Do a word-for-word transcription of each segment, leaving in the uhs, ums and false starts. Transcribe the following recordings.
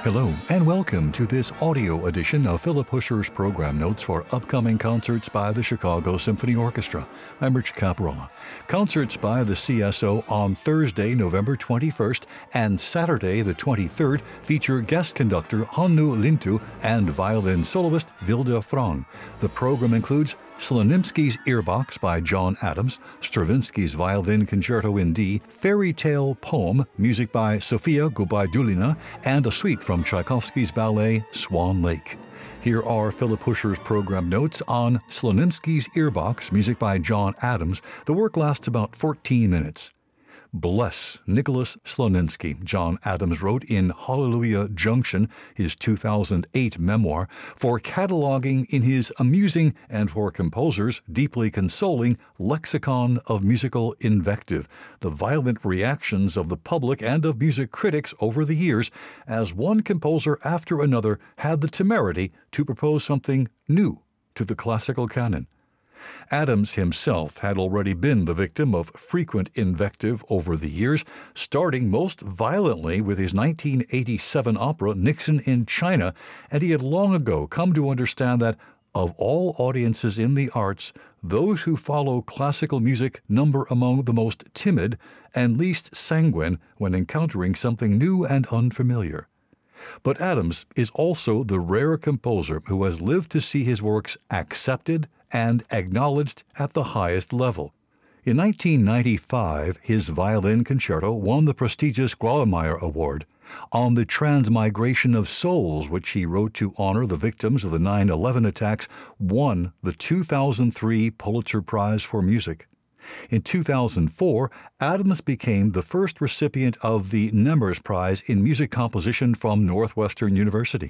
Hello, and welcome to this audio edition of Philip Huscher's program notes for upcoming concerts by the Chicago Symphony Orchestra. I'm Rich Caparola. Concerts by the C S O on Thursday, November twenty-first, and Saturday, the twenty-third, feature guest conductor Hannu Lintu and violin soloist Vilde Frang. The program includes Slonimsky's Earbox by John Adams, Stravinsky's Violin Concerto in D, Fairy Tale Poem, music by Sofia Gubaidulina, and a suite from Tchaikovsky's ballet Swan Lake. Here are Philip Huscher's program notes on Slonimsky's Earbox, music by John Adams. The work lasts about fourteen minutes. Bless Nicholas Slonimsky, John Adams wrote in Hallelujah Junction, his two thousand eight memoir, for cataloging in his amusing and for composers deeply consoling lexicon of musical invective, the violent reactions of the public and of music critics over the years, as one composer after another had the temerity to propose something new to the classical canon. Adams himself had already been the victim of frequent invective over the years, starting most violently with his nineteen eighty-seven opera Nixon in China, and he had long ago come to understand that, of all audiences in the arts, those who follow classical music number among the most timid and least sanguine when encountering something new and unfamiliar. But Adams is also the rare composer who has lived to see his works accepted and acknowledged at the highest level. In nineteen ninety-five, his violin concerto won the prestigious Graumeyer Award. On the Transmigration of Souls, which he wrote to honor the victims of the nine eleven attacks, won the two thousand three Pulitzer Prize for Music. In two thousand four, Adams became the first recipient of the Nemers Prize in Music Composition from Northwestern University.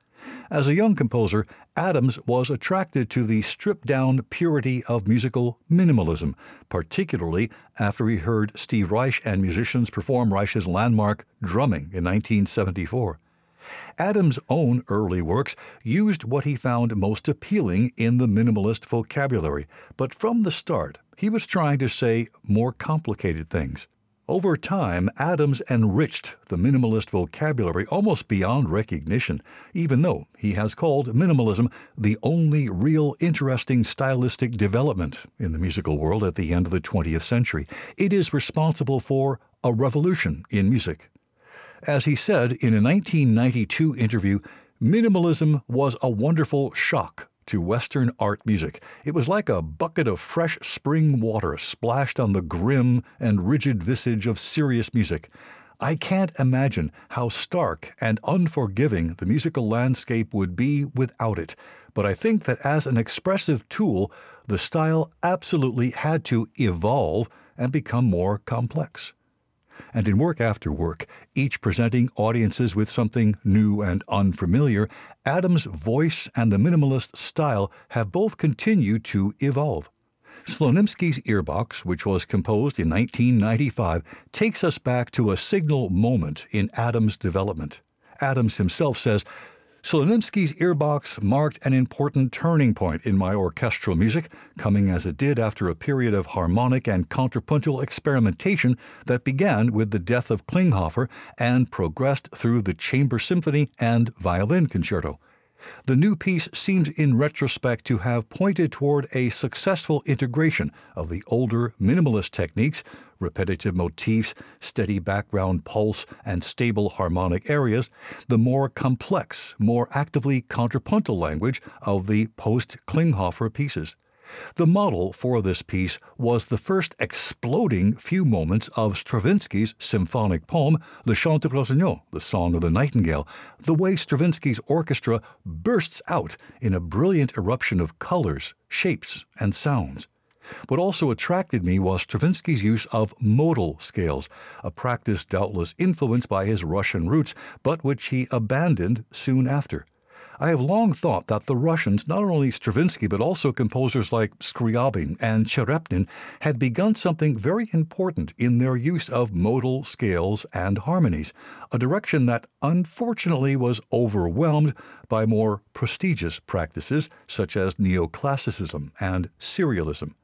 As a young composer, Adams was attracted to the stripped-down purity of musical minimalism, particularly after he heard Steve Reich and musicians perform Reich's landmark Drumming in nineteen seventy-four. Adams' own early works used what he found most appealing in the minimalist vocabulary, but from the start, he was trying to say more complicated things. Over time, Adams enriched the minimalist vocabulary almost beyond recognition, even though he has called minimalism the only real interesting stylistic development in the musical world at the end of the twentieth century. It is responsible for a revolution in music. As he said in a nineteen ninety-two interview, minimalism was a wonderful shock to Western art music. It was like a bucket of fresh spring water splashed on the grim and rigid visage of serious music. I can't imagine how stark and unforgiving the musical landscape would be without it, but I think that as an expressive tool, the style absolutely had to evolve and become more complex. And in work after work, each presenting audiences with something new and unfamiliar, Adams' voice and the minimalist style have both continued to evolve. Slonimsky's Earbox, which was composed in nineteen ninety-five, takes us back to a signal moment in Adams' development. Adams himself says, Slonimsky's Earbox marked an important turning point in my orchestral music, coming as it did after a period of harmonic and contrapuntal experimentation that began with the death of Klinghoffer and progressed through the Chamber Symphony and Violin Concerto. The new piece seems in retrospect to have pointed toward a successful integration of the older minimalist techniques, repetitive motifs, steady background pulse, and stable harmonic areas, the more complex, more actively contrapuntal language of the post-Klinghoffer pieces. The model for this piece was the first exploding few moments of Stravinsky's symphonic poem, Le Chant de Rossignol, the Song of the Nightingale, the way Stravinsky's orchestra bursts out in a brilliant eruption of colors, shapes, and sounds. What also attracted me was Stravinsky's use of modal scales, a practice doubtless influenced by his Russian roots, but which he abandoned soon after. I have long thought that the Russians, not only Stravinsky but also composers like Scriabin and Cherepnin, had begun something very important in their use of modal scales and harmonies, a direction that unfortunately was overwhelmed by more prestigious practices such as neoclassicism and serialism.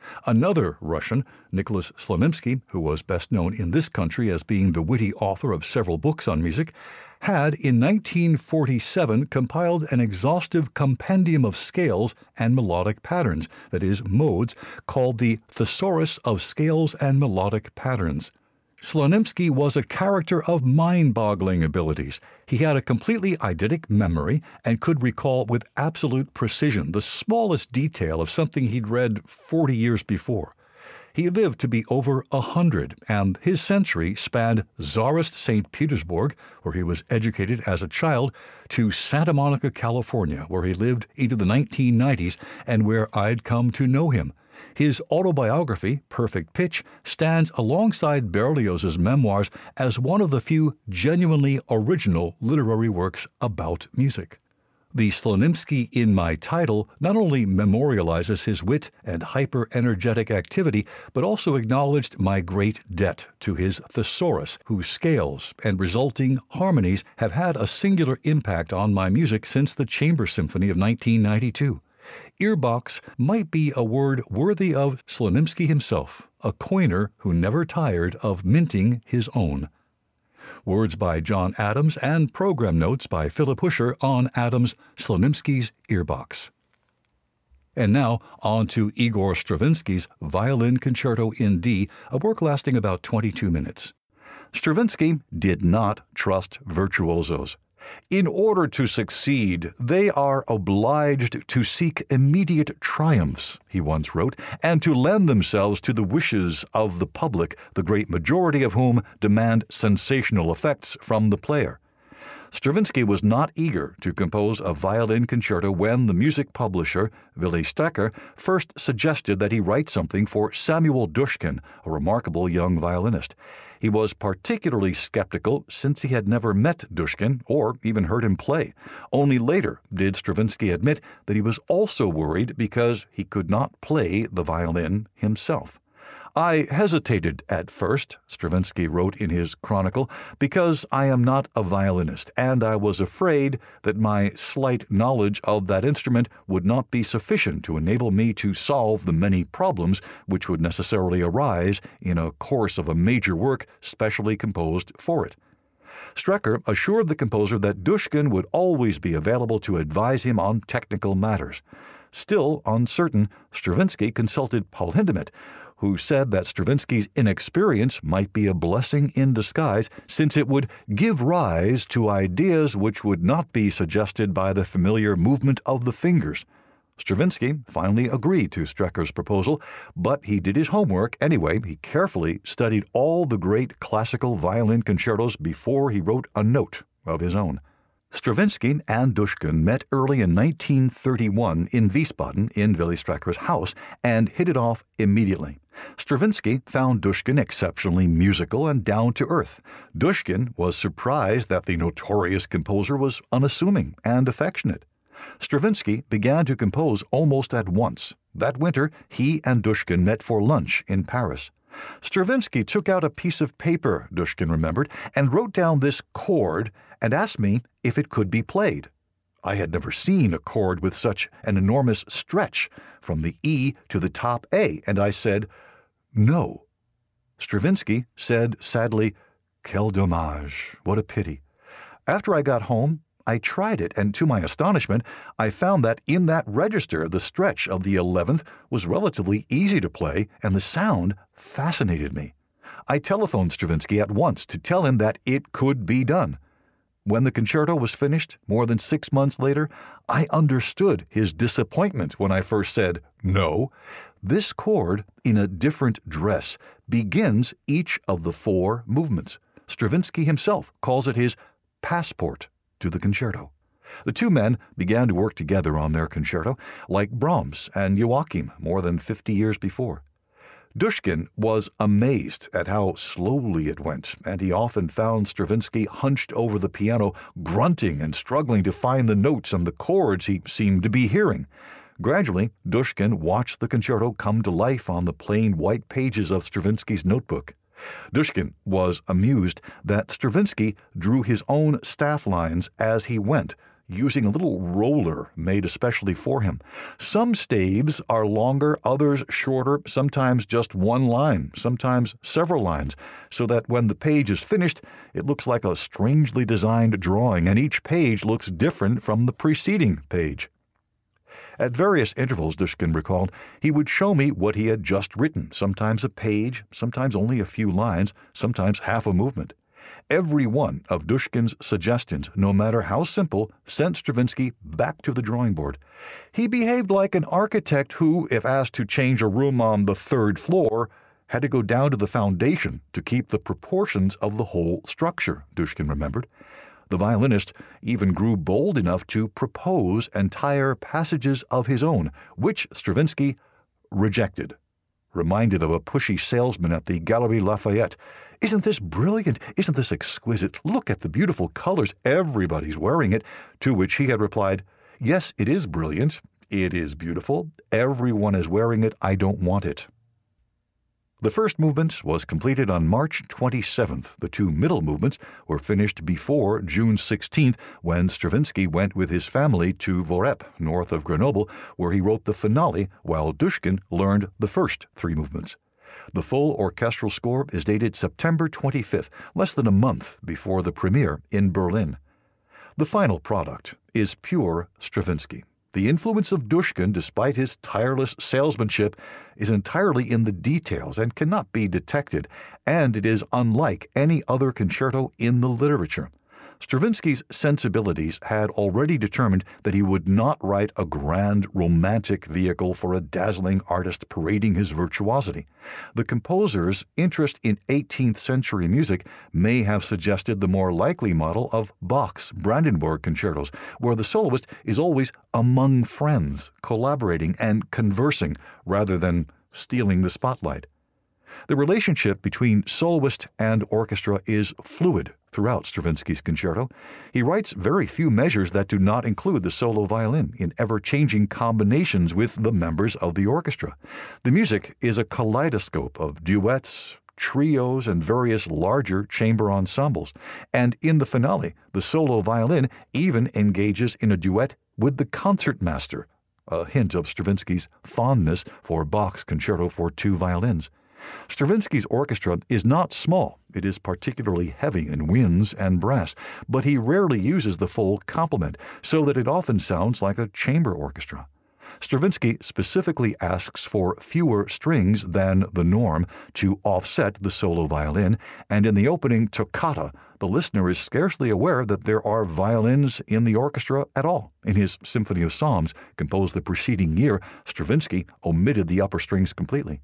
Another Russian, Nicholas Slonimsky, who was best known in this country as being the witty author of several books on music, had in nineteen forty-seven compiled an exhaustive compendium of scales and melodic patterns, that is, modes, called the Thesaurus of Scales and Melodic Patterns. Slonimsky was a character of mind-boggling abilities. He had a completely eidetic memory and could recall with absolute precision the smallest detail of something he'd read forty years before. He lived to be over a hundred, and his century spanned Tsarist Saint Petersburg, where he was educated as a child, to Santa Monica, California, where he lived into the nineteen nineties and where I'd come to know him. His autobiography, Perfect Pitch, stands alongside Berlioz's memoirs as one of the few genuinely original literary works about music. The Slonimsky in my title not only memorializes his wit and hyper-energetic activity, but also acknowledged my great debt to his thesaurus, whose scales and resulting harmonies have had a singular impact on my music since the Chamber Symphony of nineteen ninety-two. Earbox might be a word worthy of Slonimsky himself, a coiner who never tired of minting his own. Words by John Adams and program notes by Philip Huscher on Adams' Slonimsky's Earbox. And now on to Igor Stravinsky's Violin Concerto in D, a work lasting about twenty-two minutes. Stravinsky did not trust virtuosos. In order to succeed, they are obliged to seek immediate triumphs, he once wrote, and to lend themselves to the wishes of the public, the great majority of whom demand sensational effects from the player. Stravinsky was not eager to compose a violin concerto when the music publisher, Willy Strecker, first suggested that he write something for Samuel Dushkin, a remarkable young violinist. He was particularly skeptical since he had never met Dushkin or even heard him play. Only later did Stravinsky admit that he was also worried because he could not play the violin himself. I hesitated at first, Stravinsky wrote in his chronicle, because I am not a violinist, and I was afraid that my slight knowledge of that instrument would not be sufficient to enable me to solve the many problems which would necessarily arise in a course of a major work specially composed for it. Strecker assured the composer that Dushkin would always be available to advise him on technical matters. Still uncertain, Stravinsky consulted Paul Hindemith, who said that Stravinsky's inexperience might be a blessing in disguise, since it would give rise to ideas which would not be suggested by the familiar movement of the fingers. Stravinsky finally agreed to Strecker's proposal, but he did his homework anyway. He carefully studied all the great classical violin concertos before he wrote a note of his own. Stravinsky and Dushkin met early in nineteen thirty-one in Wiesbaden in Willy Strecker's house and hit it off immediately. Stravinsky found Dushkin exceptionally musical and down-to-earth. Dushkin was surprised that the notorious composer was unassuming and affectionate. Stravinsky began to compose almost at once. That winter, he and Dushkin met for lunch in Paris. Stravinsky took out a piece of paper, Dushkin remembered, and wrote down this chord and asked me if it could be played. I had never seen a chord with such an enormous stretch from the E to the top A, and I said, "No." Stravinsky said sadly, "Quel dommage, what a pity." After I got home, I tried it, and to my astonishment, I found that in that register the stretch of the eleventh was relatively easy to play, and the sound fascinated me. I telephoned Stravinsky at once to tell him that it could be done. When the concerto was finished, more than six months later, I understood his disappointment when I first said no. This chord, in a different dress, begins each of the four movements. Stravinsky himself calls it his passport to the concerto. The two men began to work together on their concerto, like Brahms and Joachim more than fifty years before. Dushkin was amazed at how slowly it went, and he often found Stravinsky hunched over the piano, grunting and struggling to find the notes and the chords he seemed to be hearing. Gradually, Dushkin watched the concerto come to life on the plain white pages of Stravinsky's notebook. Dushkin was amused that Stravinsky drew his own staff lines as he went, using a little roller made especially for him. Some staves are longer, others shorter, sometimes just one line, sometimes several lines, so that when the page is finished, it looks like a strangely designed drawing, and each page looks different from the preceding page. At various intervals, Dushkin recalled, he would show me what he had just written, sometimes a page, sometimes only a few lines, sometimes half a movement. Every one of Dushkin's suggestions, no matter how simple, sent Stravinsky back to the drawing board. He behaved like an architect who, if asked to change a room on the third floor, had to go down to the foundation to keep the proportions of the whole structure, Dushkin remembered. The violinist even grew bold enough to propose entire passages of his own, which Stravinsky rejected. Reminded of a pushy salesman at the Galerie Lafayette. "Isn't this brilliant? Isn't this exquisite? Look at the beautiful colors. Everybody's wearing it." To which he had replied, "Yes, it is brilliant. It is beautiful. Everyone is wearing it. I don't want it." The first movement was completed on March twenty-seventh. The two middle movements were finished before June sixteenth, when Stravinsky went with his family to Voreppe, north of Grenoble, where he wrote the finale, while Dushkin learned the first three movements. The full orchestral score is dated September twenty-fifth, less than a month before the premiere in Berlin. The final product is pure Stravinsky. The influence of Dushkin, despite his tireless salesmanship, is entirely in the details and cannot be detected, and it is unlike any other concerto in the literature. Stravinsky's sensibilities had already determined that he would not write a grand, romantic vehicle for a dazzling artist parading his virtuosity. The composer's interest in eighteenth century music may have suggested the more likely model of Bach's Brandenburg concertos, where the soloist is always among friends, collaborating and conversing, rather than stealing the spotlight. The relationship between soloist and orchestra is fluid throughout Stravinsky's concerto. He writes very few measures that do not include the solo violin in ever-changing combinations with the members of the orchestra. The music is a kaleidoscope of duets, trios, and various larger chamber ensembles. And in the finale, the solo violin even engages in a duet with the concertmaster, a hint of Stravinsky's fondness for Bach's concerto for two violins. Stravinsky's orchestra is not small. It is particularly heavy in winds and brass, but he rarely uses the full complement, so that it often sounds like a chamber orchestra. Stravinsky specifically asks for fewer strings than the norm to offset the solo violin, and in the opening toccata, the listener is scarcely aware that there are violins in the orchestra at all. In his Symphony of Psalms, composed the preceding year, Stravinsky omitted the upper strings completely.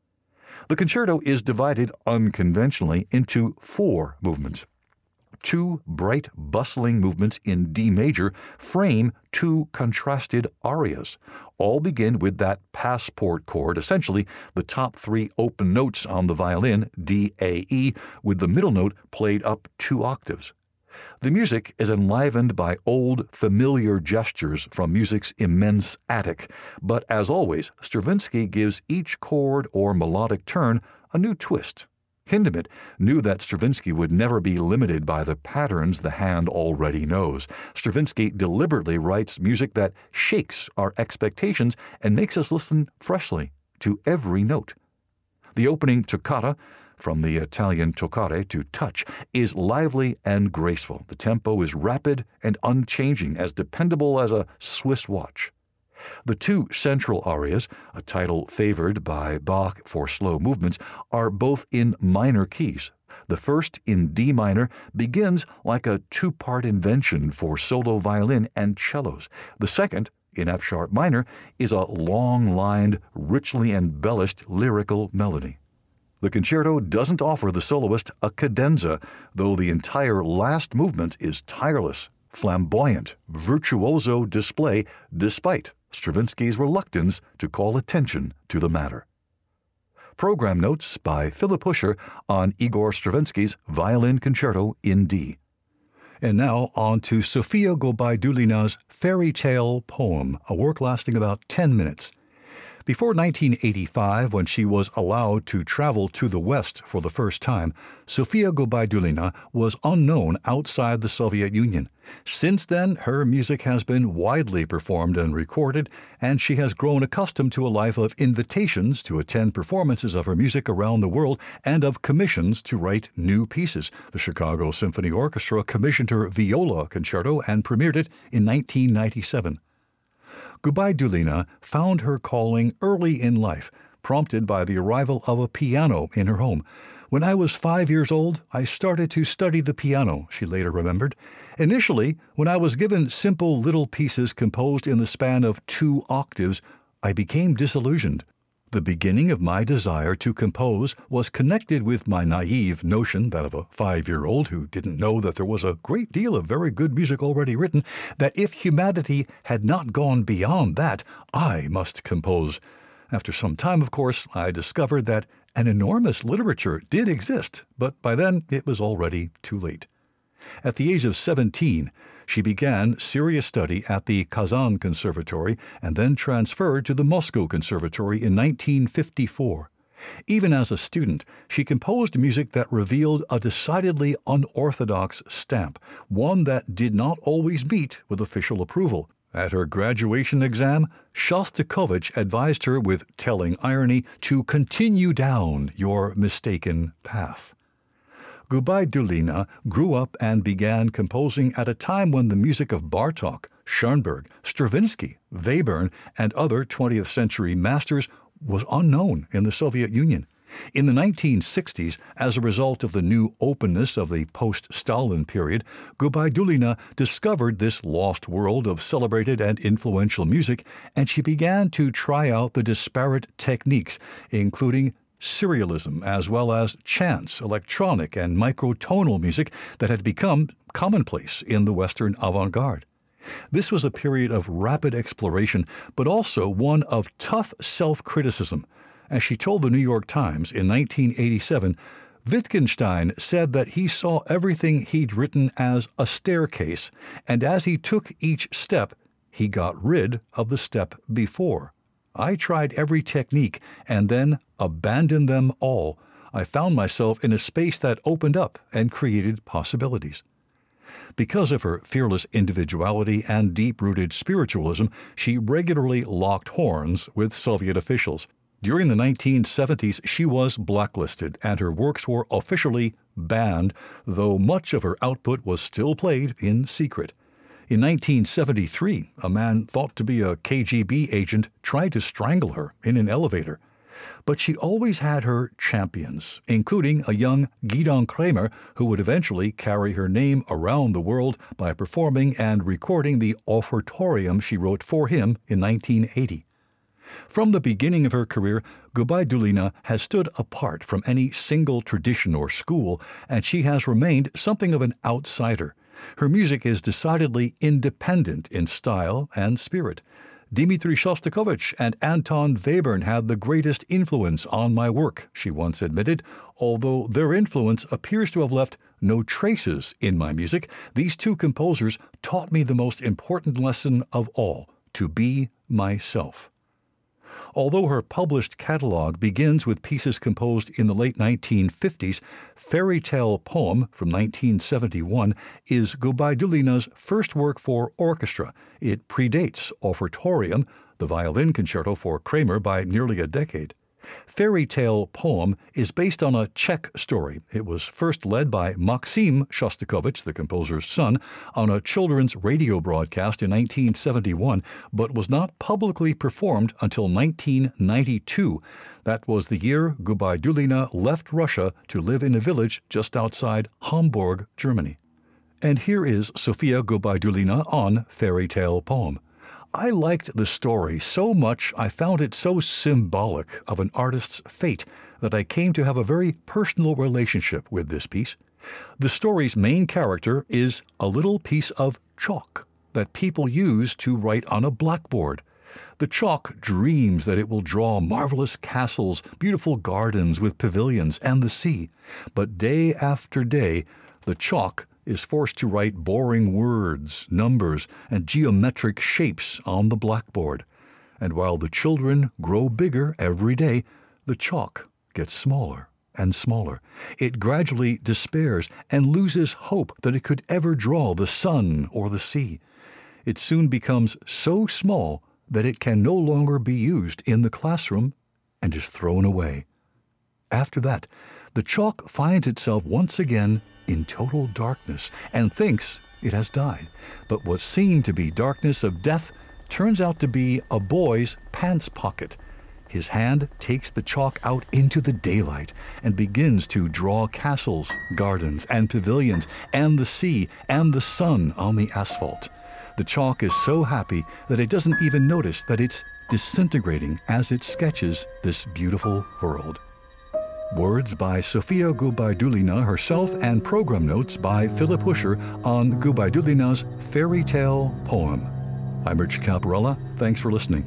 The concerto is divided unconventionally into four movements. Two bright, bustling movements in D major frame two contrasted arias. All begin with that passport chord, essentially the top three open notes on the violin, D, A, E, with the middle note played up two octaves. The music is enlivened by old, familiar gestures from music's immense attic, but as always, Stravinsky gives each chord or melodic turn a new twist. Hindemith knew that Stravinsky would never be limited by the patterns the hand already knows. Stravinsky deliberately writes music that shakes our expectations and makes us listen freshly to every note. The opening toccata, from the Italian toccare, to touch, is lively and graceful. The tempo is rapid and unchanging, as dependable as a Swiss watch. The two central arias, a title favored by Bach for slow movements, are both in minor keys. The first, in D minor, begins like a two-part invention for solo violin and cellos. The second, in F-sharp minor, is a long-lined, richly embellished lyrical melody. The concerto doesn't offer the soloist a cadenza, though the entire last movement is tireless, flamboyant, virtuoso display, despite Stravinsky's reluctance to call attention to the matter. Program notes by Philip Huscher on Igor Stravinsky's Violin Concerto in D. And now on to Sofia Gubaidulina's Fairy Tale Poem, a work lasting about ten minutes. Before nineteen eighty-five, when she was allowed to travel to the West for the first time, Sofia Gubaidulina was unknown outside the Soviet Union. Since then, her music has been widely performed and recorded, and she has grown accustomed to a life of invitations to attend performances of her music around the world and of commissions to write new pieces. The Chicago Symphony Orchestra commissioned her Viola Concerto and premiered it in nineteen ninety-seven. Gubaidulina found her calling early in life, prompted by the arrival of a piano in her home. When I was five years old, I started to study the piano, she later remembered. Initially, when I was given simple little pieces composed in the span of two octaves, I became disillusioned. The beginning of my desire to compose was connected with my naive notion, that of a five-year-old who didn't know that there was a great deal of very good music already written, that if humanity had not gone beyond that, I must compose. After some time, of course, I discovered that an enormous literature did exist, but by then it was already too late. At the age of seventeen, she began serious study at the Kazan Conservatory and then transferred to the Moscow Conservatory in nineteen fifty-four. Even as a student, she composed music that revealed a decidedly unorthodox stamp, one that did not always meet with official approval. At her graduation exam, Shostakovich advised her with telling irony to continue down your mistaken path. Gubaidulina grew up and began composing at a time when the music of Bartók, Schoenberg, Stravinsky, Webern, and other twentieth century masters was unknown in the Soviet Union. In the nineteen sixties, as a result of the new openness of the post-Stalin period, Gubaidulina discovered this lost world of celebrated and influential music, and she began to try out the disparate techniques, including serialism, as well as chants, electronic, and microtonal music that had become commonplace in the Western avant-garde. This was a period of rapid exploration, but also one of tough self-criticism. As she told the New York Times in nineteen eighty-seven, Wittgenstein said that he saw everything he'd written as a staircase, and as he took each step, he got rid of the step before. I tried every technique and then abandoned them all. I found myself in a space that opened up and created possibilities. Because of her fearless individuality and deep-rooted spiritualism, she regularly locked horns with Soviet officials. During the nineteen seventies, she was blacklisted and her works were officially banned, though much of her output was still played in secret. In nineteen seventy-three, a man thought to be a K G B agent tried to strangle her in an elevator. But she always had her champions, including a young Gidon Kremer, who would eventually carry her name around the world by performing and recording the offertorium she wrote for him in nineteen eighty. From the beginning of her career, Gubaidulina has stood apart from any single tradition or school, and she has remained something of an outsider. Her music is decidedly independent in style and spirit. Dmitri Shostakovich and Anton Webern had the greatest influence on my work, she once admitted. Although their influence appears to have left no traces in my music, these two composers taught me the most important lesson of all, to be myself. Although her published catalog begins with pieces composed in the late nineteen fifties, Fairy Tale Poem from nineteen seventy-one is Gubaidulina's first work for orchestra. It predates Offertorium, the violin concerto for Kramer, by nearly a decade. Fairy Tale Poem is based on a Czech story. It was first led by Maxim Shostakovich, the composer's son, on a children's radio broadcast in nineteen seventy-one, but was not publicly performed until nineteen ninety-two. That was the year Gubaidulina left Russia to live in a village just outside Hamburg, Germany. And here is Sofia Gubaidulina on Fairy Tale Poem. I liked the story so much I found it so symbolic of an artist's fate that I came to have a very personal relationship with this piece. The story's main character is a little piece of chalk that people use to write on a blackboard. The chalk dreams that it will draw marvelous castles, beautiful gardens with pavilions, and the sea. But day after day, the chalk is forced to write boring words, numbers, and geometric shapes on the blackboard. And while the children grow bigger every day, the chalk gets smaller and smaller. It gradually despairs and loses hope that it could ever draw the sun or the sea. It soon becomes so small that it can no longer be used in the classroom and is thrown away. After that, the chalk finds itself once again in total darkness and thinks it has died. But what seemed to be darkness of death turns out to be a boy's pants pocket. His hand takes the chalk out into the daylight and begins to draw castles, gardens, and pavilions, and the sea and the sun on the asphalt. The chalk is so happy that it doesn't even notice that it's disintegrating as it sketches this beautiful world. Words by Sofia Gubaidulina herself and program notes by Philip Huscher on Gubaidulina's fairy tale poem. I'm Rich Caparella. Thanks for listening.